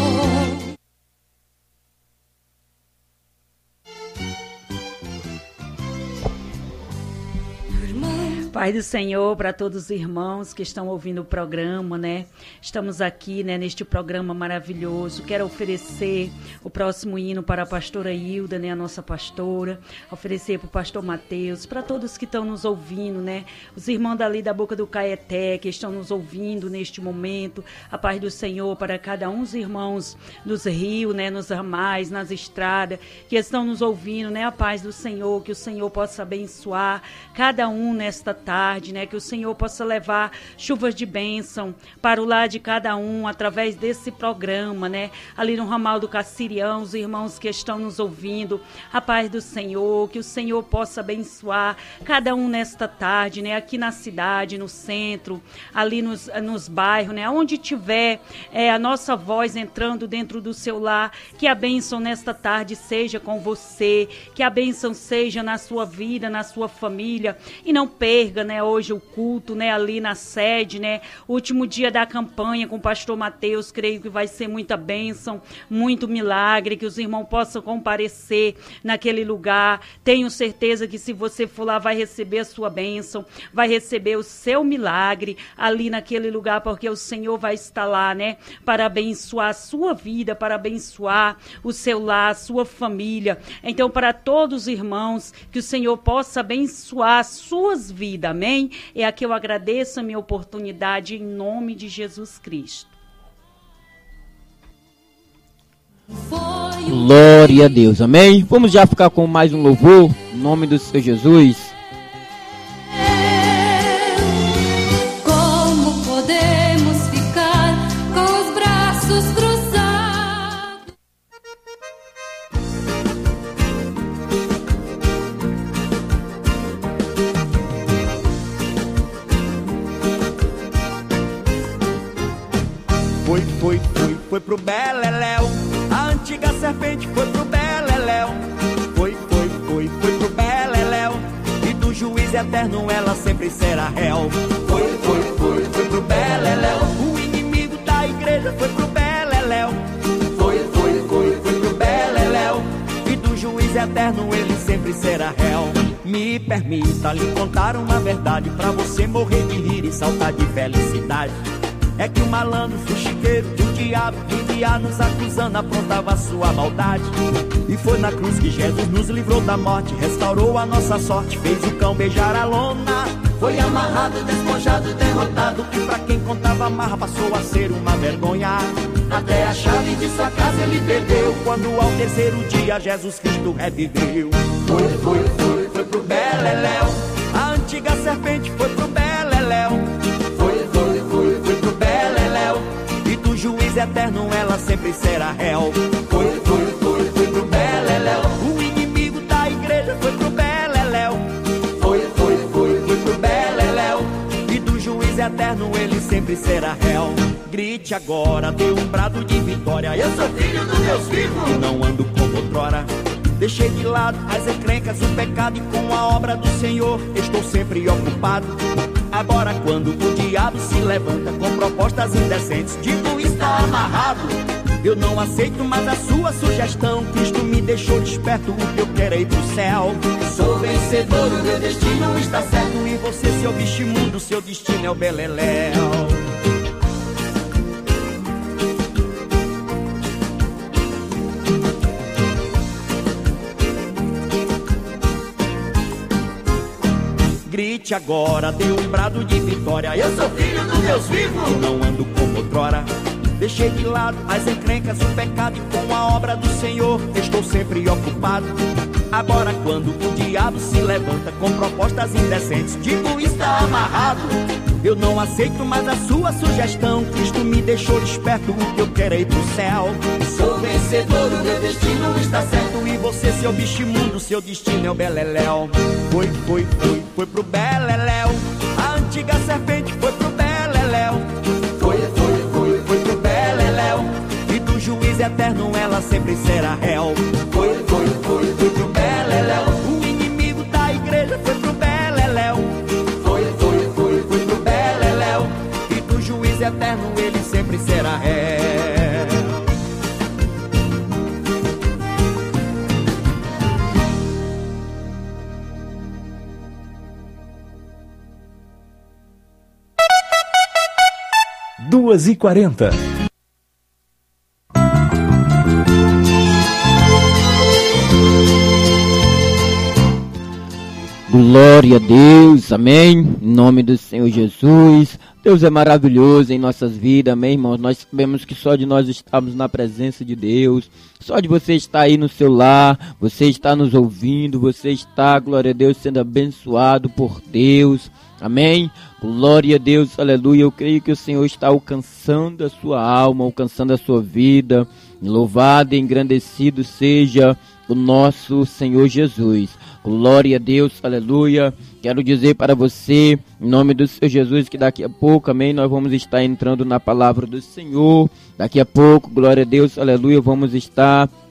Pai do Senhor, para todos os irmãos que estão ouvindo o programa, né? Estamos aqui, né, neste programa maravilhoso. Quero oferecer o próximo hino para a pastora Hilda, né, a nossa pastora. Oferecer para o pastor Mateus, para todos que estão nos ouvindo, né? Os irmãos dali da Boca do Caeté, que estão nos ouvindo neste momento. A paz do Senhor para cada um dos irmãos nos rios, né, nos ramais, nas estradas, que estão nos ouvindo, né? A paz do Senhor, que o Senhor possa abençoar cada um nesta tarde, né? Que o Senhor possa levar chuvas de bênção para o lar de cada um através desse programa, né? Ali no ramal do Cassirião, os irmãos que estão nos ouvindo, a paz do Senhor, que o Senhor possa abençoar cada um nesta tarde, né? Aqui na cidade, no centro, ali nos, nos bairros, né? Onde tiver é, a nossa voz entrando dentro do seu lar, que a bênção nesta tarde seja com você, que a bênção seja na sua vida, na sua família, e não perca perca, né, hoje o culto, né, ali na sede, né, último dia da campanha com o pastor Mateus, creio que vai ser muita bênção, muito milagre, que os irmãos possam comparecer naquele lugar. Tenho certeza que se você for lá vai receber a sua bênção, vai receber o seu milagre ali naquele lugar, porque o Senhor vai estar lá, né, para abençoar a sua vida, para abençoar o seu lar, a sua família. Então, para todos os irmãos, que o Senhor possa abençoar as suas vidas, amém? É aqui eu agradeço a minha oportunidade em nome de Jesus Cristo. Glória a Deus, amém? Vamos já ficar com mais um louvor, em nome do Senhor Jesus. Como podemos ficar com os braços cruzados? Foi, foi, foi, foi pro Beleléu. A antiga serpente foi pro Beleléu. Foi, foi, foi, foi pro Beleléu. E do juiz eterno ela sempre será réu. Foi, foi, foi, foi pro Beleléu. O inimigo da igreja foi pro Beleléu. Foi, foi, foi, foi pro Beleléu. E do juiz eterno ele sempre será réu. Me permita lhe contar uma verdade, pra você morrer de rir e saltar de felicidade. É que o malandro fuxiqueiro e o diabo vivia nos acusando, aprontava a sua maldade. E foi na cruz que Jesus nos livrou da morte, restaurou a nossa sorte, fez o cão beijar a lona. Foi amarrado, despojado, derrotado, e pra quem contava amarra passou a ser uma vergonha. Até a chave de sua casa ele perdeu, quando ao terceiro dia Jesus Cristo reviveu. Foi, foi, foi, foi pro Beleléu. A antiga serpente foi pro Beleléu. Foi, foi, foi, foi pro Beleléu. E do juiz eterno ela sempre será réu. Foi, foi, foi, foi pro Beleléu. O inimigo da igreja foi pro Beleléu. Foi, foi, foi, foi pro Beleléu. E do juiz eterno ele sempre será réu. Grite agora, dê um brado de vitória. Eu sou filho do Deus vivo e não ando como outrora. Deixei de lado as encrencas, o pecado, e com a obra do Senhor estou sempre ocupado. Agora quando o diabo se levanta com propostas indecentes, digo está amarrado. Eu não aceito mais a sua sugestão, Cristo me deixou desperto, o que eu quero é ir pro céu. Sou vencedor, o meu destino está certo, e você, seu bicho imundo, seu destino é o Beleléu. Grite agora, dê um brado de vitória. Eu sou filho do Deus vivo e não ando como outrora. Deixei de lado as encrencas, o pecado, e com a obra do Senhor estou sempre ocupado. Agora quando o diabo se levanta com propostas indecentes, digo está amarrado. Eu não aceito mais a sua sugestão, Cristo me deixou desperto, o que eu quero é ir pro céu. Sou vencedor, o meu destino está certo, e você, seu bicho imundo, seu destino é o Beleléu. Foi, foi, foi, foi pro Beleléu. A antiga serpente foi pro Beleléu. Foi, foi, foi, foi pro Beleléu. E do juiz eterno ela sempre será réu. Foi, foi, foi, foi pro Beleléu. O inimigo da igreja foi pro Beleléu. Foi, foi, foi, foi pro Beleléu. E do juiz eterno ele sempre será réu. duas e quarenta. Glória a Deus, amém, em nome do Senhor Jesus. Deus é maravilhoso em nossas vidas, amém, irmãos. Nós sabemos que só de nós estamos na presença de Deus, só de você estar aí no seu lar, você está nos ouvindo, você está, glória a Deus, sendo abençoado por Deus, amém. Glória a Deus, aleluia. Eu creio que o Senhor está alcançando a sua alma, alcançando a sua vida. Louvado e engrandecido seja o nosso Senhor Jesus. Glória a Deus, aleluia. Quero dizer para você, em nome do Senhor Jesus, que daqui a pouco, amém, nós vamos estar entrando na palavra do Senhor. Daqui a pouco, glória a Deus, aleluia, vamos estar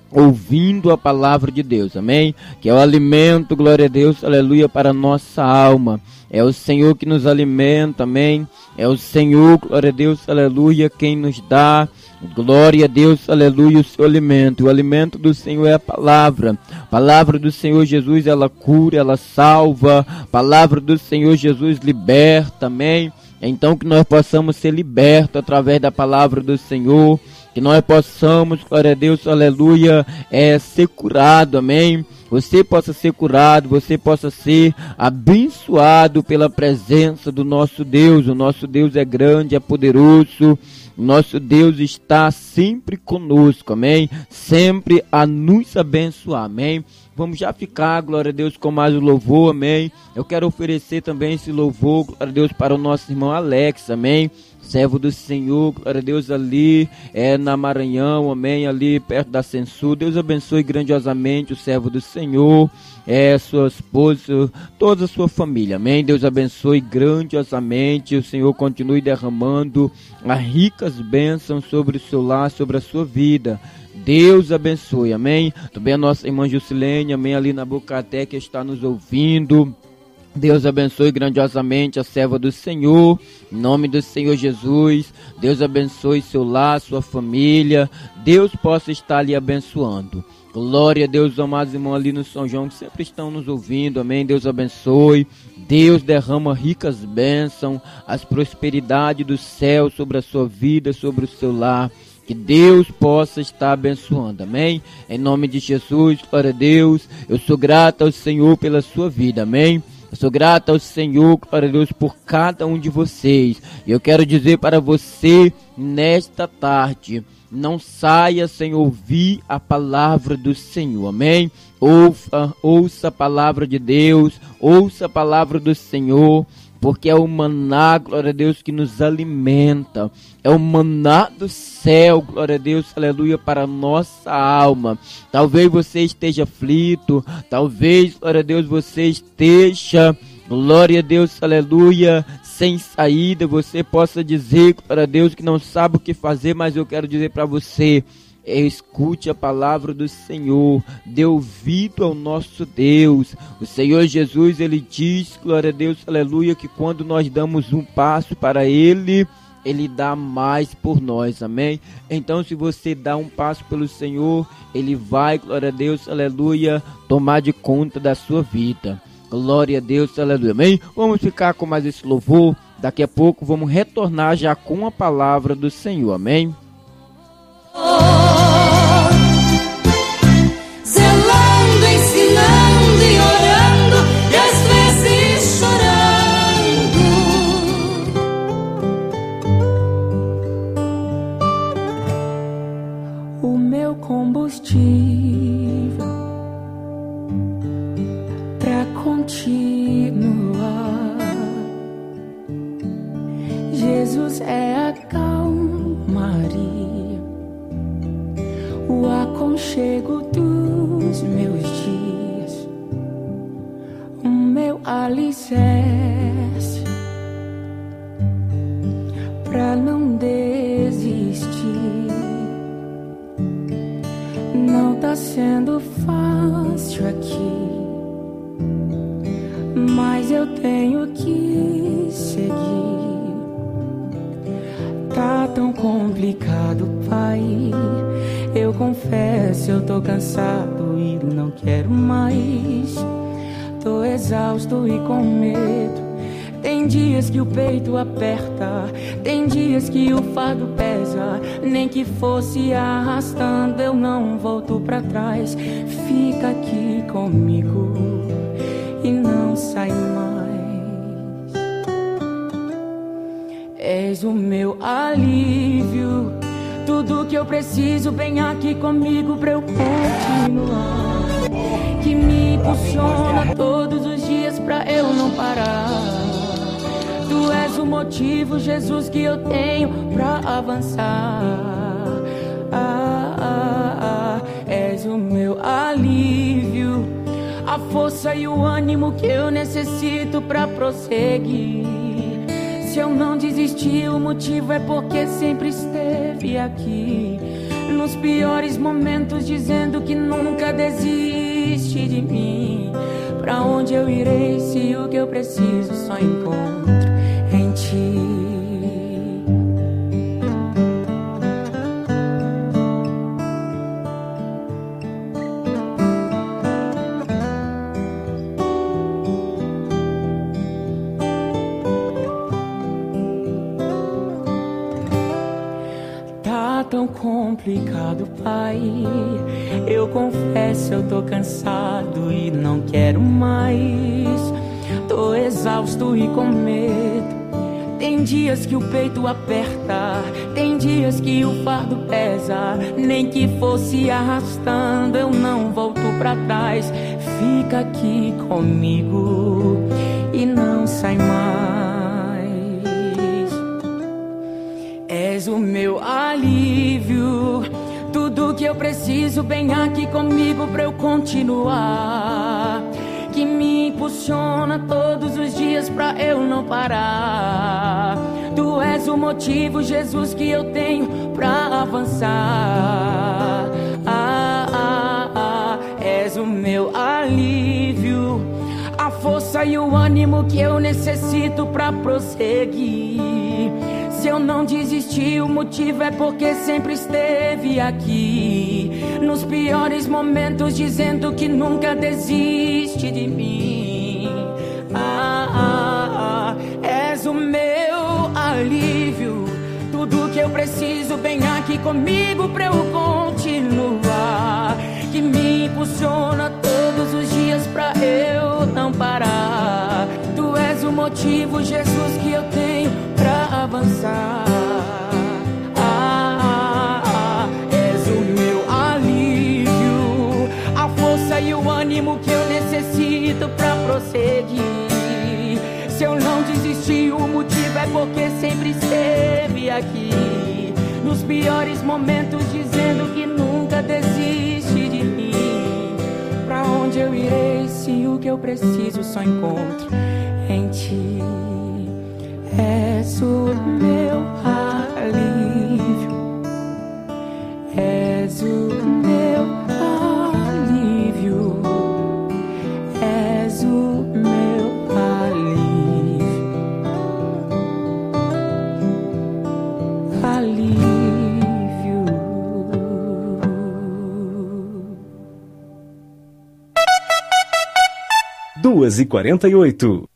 ouvindo a palavra de Deus, amém? Que é o alimento, glória a Deus, aleluia, para a nossa alma. É o Senhor que nos alimenta, amém? É o Senhor, glória a Deus, aleluia, quem nos dá, glória a Deus, aleluia, o seu alimento. O alimento do Senhor é a palavra. A palavra do Senhor Jesus, ela cura, ela salva. A palavra do Senhor Jesus liberta, amém? Então que nós possamos ser libertos através da palavra do Senhor. Que nós possamos, glória a Deus, aleluia, é, ser curado, amém? Você possa ser curado, você possa ser abençoado pela presença do nosso Deus. O nosso Deus é grande, é poderoso. O nosso Deus está sempre conosco, amém? Sempre a nos abençoar, amém? Vamos já ficar, glória a Deus, com mais o louvor, amém? Eu quero oferecer também esse louvor, glória a Deus, para o nosso irmão Alex, amém? Servo do Senhor, glória a Deus, ali é na Maranhão, amém, ali perto da Censu. Deus abençoe grandiosamente o servo do Senhor, é, sua esposa, toda a sua família, amém. Deus abençoe grandiosamente, o Senhor continue derramando as ricas bênçãos sobre o seu lar, sobre a sua vida. Deus abençoe, amém. Também a nossa irmã Jusilene, amém, ali na Bocaté, que está nos ouvindo. Deus abençoe grandiosamente a serva do Senhor, em nome do Senhor Jesus. Deus abençoe seu lar, sua família. Deus possa estar lhe abençoando. Glória a Deus, amados irmãos ali no São João, que sempre estão nos ouvindo, amém. Deus abençoe. Deus derrama ricas bênçãos, as prosperidades do céu sobre a sua vida, sobre o seu lar. Que Deus possa estar abençoando, amém? Em nome de Jesus, glória a Deus. Eu sou grato ao Senhor pela sua vida, amém? Eu sou grato ao Senhor, glória a Deus, por cada um de vocês. E eu quero dizer para você, nesta tarde, não saia sem ouvir a palavra do Senhor, amém? Ouça, ouça a palavra de Deus, ouça a palavra do Senhor, porque é o maná, glória a Deus, que nos alimenta. É o maná do céu, glória a Deus, aleluia, para a nossa alma. Talvez você esteja aflito, talvez, glória a Deus, você esteja, glória a Deus, aleluia, sem saída. Você possa dizer, glória a Deus, que não sabe o que fazer, mas eu quero dizer para você: escute a palavra do Senhor, dê ouvido ao nosso Deus. O Senhor Jesus, Ele diz, glória a Deus, aleluia, que quando nós damos um passo para Ele, Ele dá mais por nós, amém? Então, se você dá um passo pelo Senhor, Ele vai, glória a Deus, aleluia, tomar de conta da sua vida. Glória a Deus, aleluia, amém? Vamos ficar com mais esse louvor. Daqui a pouco vamos retornar já com a palavra do Senhor, amém? Zelando, ensinando e orando, e às vezes chorando. O meu combustível pra continuar. Jesus é a calmaria, o aconchego dos meus dias, o meu alicerce pra não desistir. Não tá sendo fácil aqui, mas eu tenho que seguir. Tá tão complicado, Pai. Eu confesso, eu tô cansado e não quero mais. Tô exausto e com medo. Tem dias que o peito aperta, tem dias que o fardo pesa. Nem que fosse arrastando, eu não volto pra trás. Fica aqui comigo e não sai mais. És o meu alívio, tudo que eu preciso, vem aqui comigo pra eu continuar. Que me impulsiona todos os dias pra eu não parar. Tu és o motivo, Jesus, que eu tenho pra avançar. Ah, ah, ah, és o meu alívio, a força e o ânimo que eu necessito pra prosseguir. Se eu não desisti, o motivo é porque sempre esteve aqui. nos piores momentos, dizendo que nunca desiste de mim. Pra onde eu irei se o que eu preciso só encontro em ti? Tão complicado, pai. Eu confesso, eu tô cansado e não quero mais. Tô exausto e com medo. Tem dias que o peito aperta, tem dias que o fardo pesa. Nem que fosse arrastando, eu não volto pra trás. Fica aqui comigo e não sai mais. És o meu alívio, tudo que eu preciso bem aqui comigo pra eu continuar, que me impulsiona todos os dias pra eu não parar. Tu és o motivo, Jesus, que eu tenho pra avançar. Ah, ah, ah, és o meu alívio, a força e o ânimo que eu necessito pra prosseguir. Se eu não desisti, o motivo é porque sempre esteve aqui, nos piores momentos, dizendo que nunca desiste de mim. Ah, ah, ah, és o meu alívio, tudo que eu preciso bem aqui comigo pra eu continuar, que me impulsiona todos os dias pra eu não parar. Tu és o motivo, Jesus, que eu tenho pra avançar. Ah, ah, ah, és o meu alívio, a força e o ânimo que eu necessito pra prosseguir. Se eu não desisti, o motivo é porque sempre esteve aqui, nos piores momentos, dizendo que nunca desiste de mim. Pra onde eu irei se o que eu preciso só encontro em ti? És o meu alívio, és o meu alívio, és o meu alívio, alívio. Duas e quarenta e oito.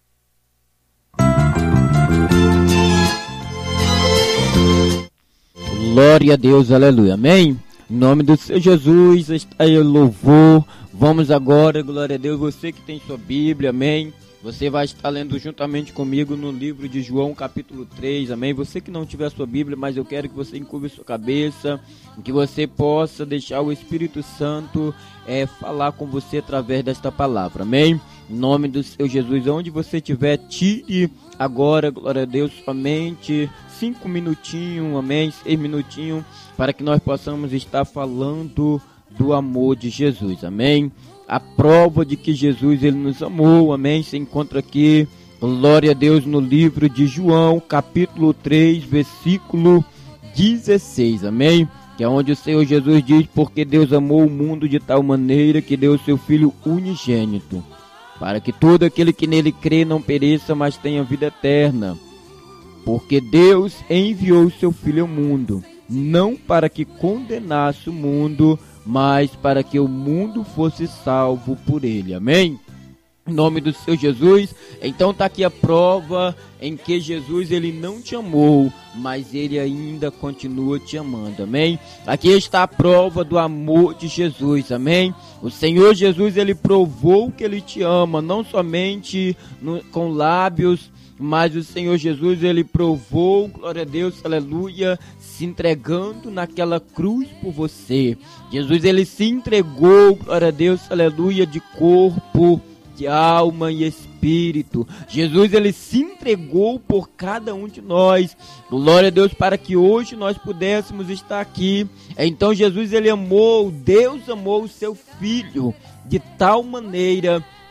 Glória a Deus, aleluia, amém? Em nome do Senhor Jesus, está aí o louvor. Vamos agora, glória a Deus, você que tem sua Bíblia, amém? Você vai estar lendo juntamente comigo no livro de João, capítulo três, amém? Você que não tiver sua Bíblia, mas eu quero que você encurve sua cabeça, que você possa deixar o Espírito Santo é, falar com você através desta palavra, amém? Em nome do Senhor Jesus, onde você estiver, tire agora, glória a Deus, somente cinco minutinhos, amém? Seis minutinhos, para que nós possamos estar falando do amor de Jesus, amém? A prova de que Jesus, ele nos amou, amém? Se encontra aqui, glória a Deus, no livro de João, capítulo três, versículo dezesseis, amém? Que é onde o Senhor Jesus diz: porque Deus amou o mundo de tal maneira que deu o seu Filho unigênito, para que todo aquele que nele crê não pereça, mas tenha vida eterna. Porque Deus enviou o seu Filho ao mundo, não para que condenasse o mundo, mas para que o mundo fosse salvo por ele, amém? Em nome do Senhor Jesus. Então está aqui a prova em que Jesus, ele não te amou, mas ele ainda continua te amando, amém? Aqui está a prova do amor de Jesus, amém? O Senhor Jesus, ele provou que ele te ama, não somente no, com lábios, mas o Senhor Jesus, ele provou, glória a Deus, aleluia, se entregando naquela cruz por você. Jesus, ele se entregou, glória a Deus, aleluia, de corpo, de alma e espírito. Jesus, ele se entregou por cada um de nós, glória a Deus, para que hoje nós pudéssemos estar aqui. Então Jesus, ele amou, Deus amou o seu Filho de tal maneira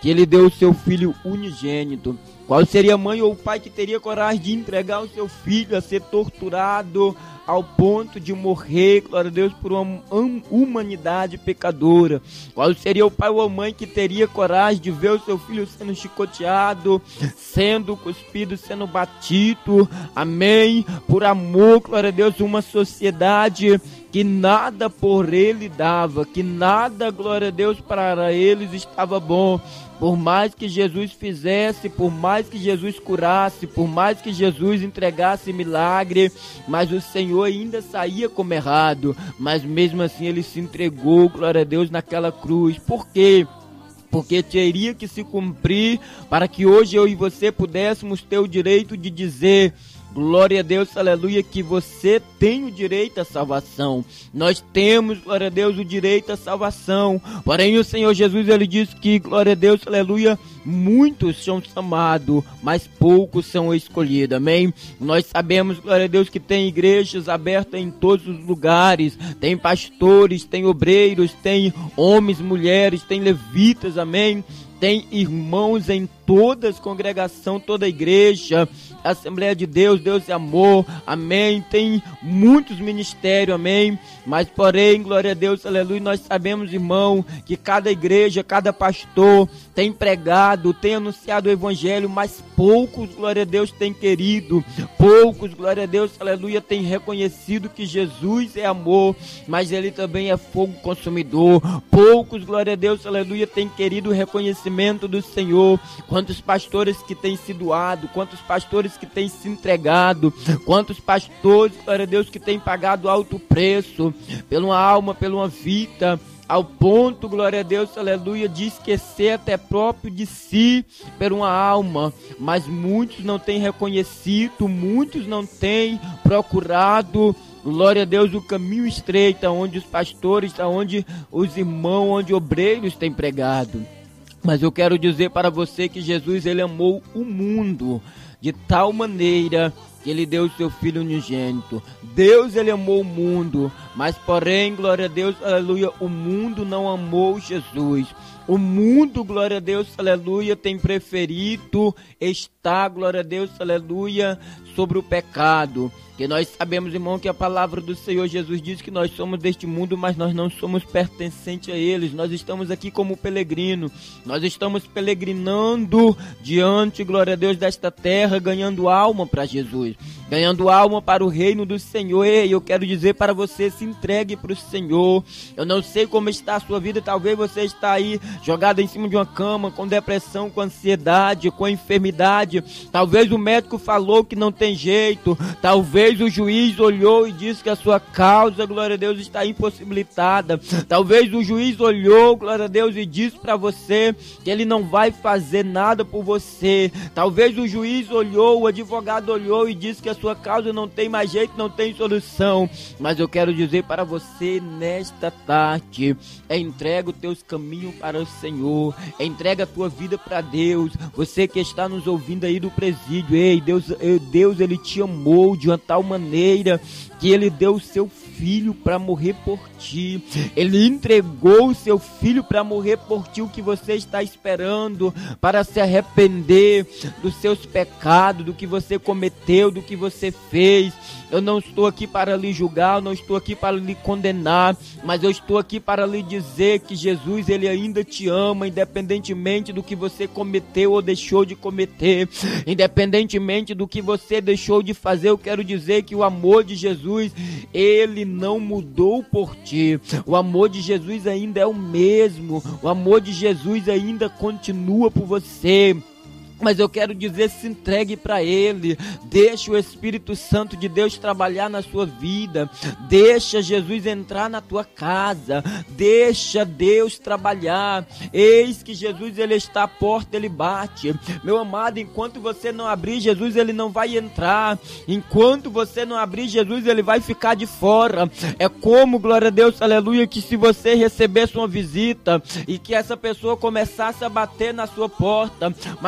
que ele deu o seu filho unigênito. Qual seria a mãe ou o pai que teria coragem de entregar o seu filho a ser torturado ao ponto de morrer, glória a Deus, por uma humanidade pecadora? Qual seria o pai ou a mãe que teria coragem de ver o seu filho sendo chicoteado, sendo cuspido, sendo batido, amém, por amor, glória a Deus, uma sociedade que nada por ele dava, que nada, glória a Deus, para eles estava bom. Por mais que Jesus fizesse, por mais que Jesus curasse, por mais que Jesus entregasse milagre, mas o Senhor ainda saía como errado. Mas mesmo assim ele se entregou, glória a Deus, naquela cruz. Por quê? Porque teria que se cumprir para que hoje eu e você pudéssemos ter o direito de dizer: glória a Deus, aleluia, que você tem o direito à salvação. Nós temos, glória a Deus, o direito à salvação. Porém, o Senhor Jesus, ele diz que, glória a Deus, aleluia, muitos são chamados, mas poucos são escolhidos, amém? Nós sabemos, glória a Deus, que tem igrejas abertas em todos os lugares, tem pastores, tem obreiros, tem homens, mulheres, tem levitas, amém? Tem irmãos em todas as congregações, toda a igreja, Assembleia de Deus, Deus é amor, amém. Tem muitos ministérios, amém. Mas porém, glória a Deus, aleluia, nós sabemos, irmão, que cada igreja, cada pastor tem pregado, tem anunciado o evangelho, mas poucos, glória a Deus, tem querido, poucos, glória a Deus, aleluia, tem reconhecido que Jesus é amor, mas ele também é fogo consumidor. Poucos, glória a Deus, aleluia, tem querido o reconhecimento do Senhor. Quantos pastores que têm se doado, quantos pastores que têm se entregado, quantos pastores, glória a Deus, que têm pagado alto preço pela uma alma, pela uma vida, ao ponto, glória a Deus, aleluia, de esquecer até próprio de si por uma alma. Mas muitos não têm reconhecido, muitos não têm procurado, glória a Deus, o caminho estreito, onde os pastores, onde os irmãos, onde obreiros têm pregado. Mas eu quero dizer para você que Jesus, ele amou o mundo de tal maneira que ele deu o seu Filho unigênito. Deus, ele amou o mundo, mas porém, glória a Deus, aleluia, o mundo não amou Jesus. O mundo, glória a Deus, aleluia, tem preferido estar, glória a Deus, aleluia, sobre o pecado. Que nós sabemos, irmão, que a palavra do Senhor Jesus diz que nós somos deste mundo, mas nós não somos pertencentes a eles. Nós estamos aqui como peregrino. Nós estamos peregrinando diante, glória a Deus, desta terra, ganhando alma para Jesus, ganhando alma para o reino do Senhor. E eu quero dizer para você, se entregue para o Senhor. Eu não sei como está a sua vida, talvez você está aí jogado em cima de uma cama, com depressão, com ansiedade, com enfermidade. Talvez o médico falou que não tem jeito, talvez o juiz olhou e disse que a sua causa, glória a Deus, está impossibilitada. Talvez o juiz olhou, glória a Deus, e disse para você que ele não vai fazer nada por você. Talvez o juiz olhou, o advogado olhou e disse que a sua causa não tem mais jeito, não tem solução. Mas eu quero dizer para você nesta tarde, entrega os teus caminhos para o Senhor, entrega a tua vida para Deus. Você que está nos ouvindo aí do presídio, ei, Deus, Deus, ele te amou de uma tal maneira que ele deu o seu filho para morrer por ti. Ele entregou o seu filho para morrer por ti. O que você está esperando para se arrepender dos seus pecados, do que você cometeu, do que você fez? Eu não estou aqui para lhe julgar, eu não estou aqui para lhe condenar, mas eu estou aqui para lhe dizer que Jesus, ele ainda te ama, independentemente do que você cometeu ou deixou de cometer, independentemente do que você deixou de fazer. Eu quero dizer que o amor de Jesus, ele não mudou por ti. O amor de Jesus ainda é o mesmo. O amor de Jesus ainda continua por você. Mas eu quero dizer, se entregue para Ele. Deixa o Espírito Santo de Deus trabalhar na sua vida. Deixa Jesus entrar na tua casa. Deixa Deus trabalhar. Eis que Jesus, ele está à porta, ele bate. Meu amado, enquanto você não abrir, Jesus, ele não vai entrar. Enquanto você não abrir, Jesus, ele vai ficar de fora. É como, glória a Deus, aleluia, que se você recebesse uma visita e que essa pessoa começasse a bater na sua porta, mas enquanto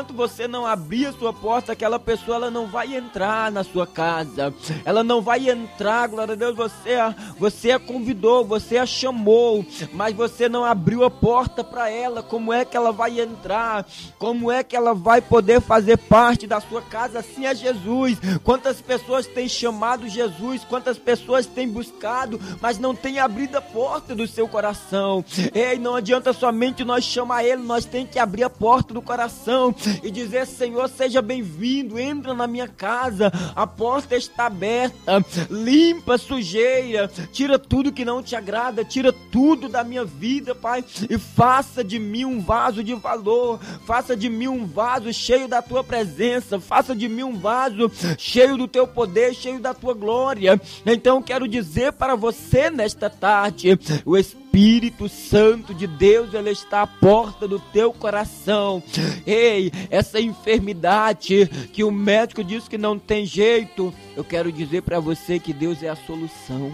enquanto você não abrir a sua porta, aquela pessoa ela não vai entrar na sua casa, ela não vai entrar, glória a Deus, você, você a convidou, você a chamou, mas você não abriu a porta para ela. Como é que ela vai entrar? Como é que ela vai poder fazer parte da sua casa? Assim é Jesus. Quantas pessoas têm chamado Jesus, quantas pessoas têm buscado, mas não têm abrido a porta do seu coração. Ei, não adianta somente nós chamar Ele, nós temos que abrir a porta do coração e dizer: Senhor, seja bem-vindo, entra na minha casa, a porta está aberta, limpa a sujeira, tira tudo que não te agrada, tira tudo da minha vida, Pai, e faça de mim um vaso de valor, faça de mim um vaso cheio da tua presença, faça de mim um vaso cheio do teu poder, cheio da tua glória. Então quero dizer para você nesta tarde, o Espírito Santo de Deus, ele está à porta do teu coração. Ei, essa enfermidade que o médico diz que não tem jeito, eu quero dizer para você que Deus é a solução.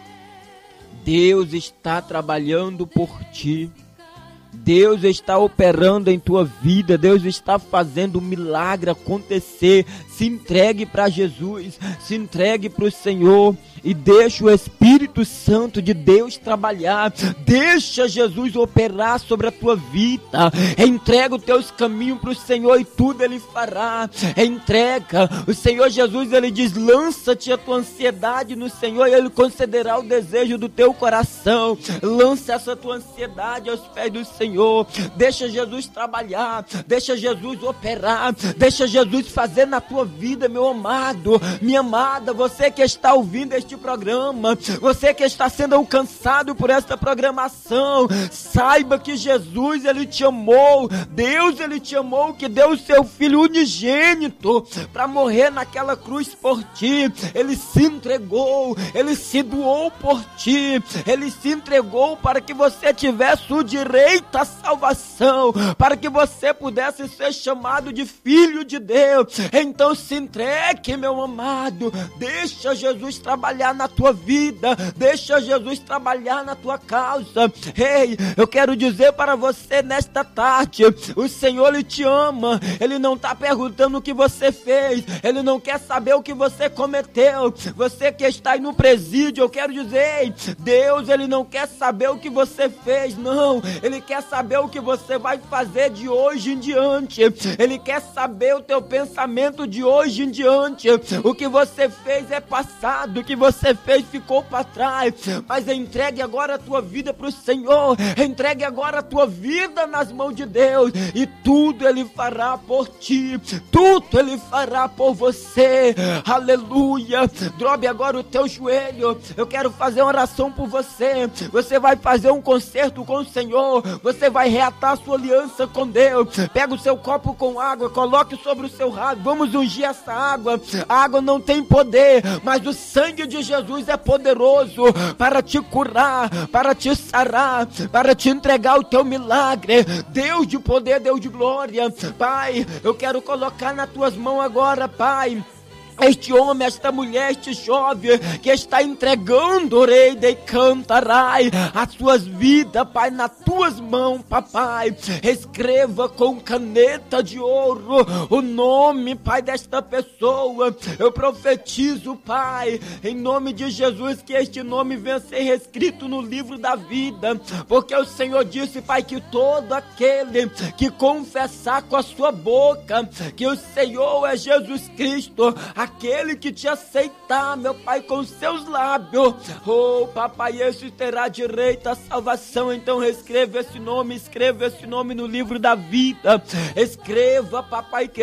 Deus está trabalhando por ti. Deus está operando em tua vida, Deus está fazendo um milagre acontecer. Se entregue para Jesus, se entregue para o Senhor e deixa o Espírito Santo de Deus trabalhar, deixa Jesus operar sobre a tua vida, entrega os teus caminhos para o Senhor e tudo Ele fará. Entrega, o Senhor Jesus, Ele diz: lança-te a tua ansiedade no Senhor e Ele concederá o desejo do teu coração. Lança essa tua ansiedade aos pés do Senhor, deixa Jesus trabalhar, deixa Jesus operar, deixa Jesus fazer na tua vida, meu amado, minha amada, você que está ouvindo este programa, você que está sendo alcançado por esta programação, saiba que Jesus, Ele te amou, Deus, Ele te amou, que deu o seu Filho unigênito para morrer naquela cruz por ti. Ele se entregou, Ele se doou por ti, Ele se entregou para que você tivesse o direito à salvação, para que você pudesse ser chamado de filho de Deus. Então se entregue, meu amado, deixa Jesus trabalhar na tua vida, deixa Jesus trabalhar na tua causa. Ei, eu quero dizer para você nesta tarde, o Senhor, Ele te ama, Ele não está perguntando o que você fez, Ele não quer saber o que você cometeu. Você que está aí no presídio, eu quero dizer, Deus, Ele não quer saber o que você fez, não, Ele quer saber o que você vai fazer de hoje em diante, Ele quer saber o teu pensamento de hoje em diante. O que você fez é passado, o que você fez ficou para trás, mas entregue agora a tua vida para o Senhor, entregue agora a tua vida nas mãos de Deus, e tudo Ele fará por ti, tudo Ele fará por você. Aleluia. Drobe agora o teu joelho, eu quero fazer uma oração por você. Você vai fazer um concerto com o Senhor, você vai reatar a sua aliança com Deus. Pega o seu copo com água, coloque sobre o seu rabo, vamos ungir essa água. A água não tem poder, mas o sangue de Jesus é poderoso para te curar, para te sarar, para te entregar o teu milagre. Deus de poder, Deus de glória, Pai, eu quero colocar nas tuas mãos agora, Pai, este homem, esta mulher, este jovem que está entregando, rei de cantarai, as suas vidas, Pai, nas tuas mãos, papai. Escreva com caneta de ouro o nome, Pai, desta pessoa. Eu profetizo, Pai, em nome de Jesus, que este nome venha ser reescrito no livro da vida, porque o Senhor disse, Pai, que todo aquele que confessar com a sua boca que o Senhor é Jesus Cristo, aquele que te aceitar, meu Pai, com seus lábios, oh, papai, esse terá direito à salvação. Então escreva esse nome, escreva esse nome no livro da vida, escreva, papai, que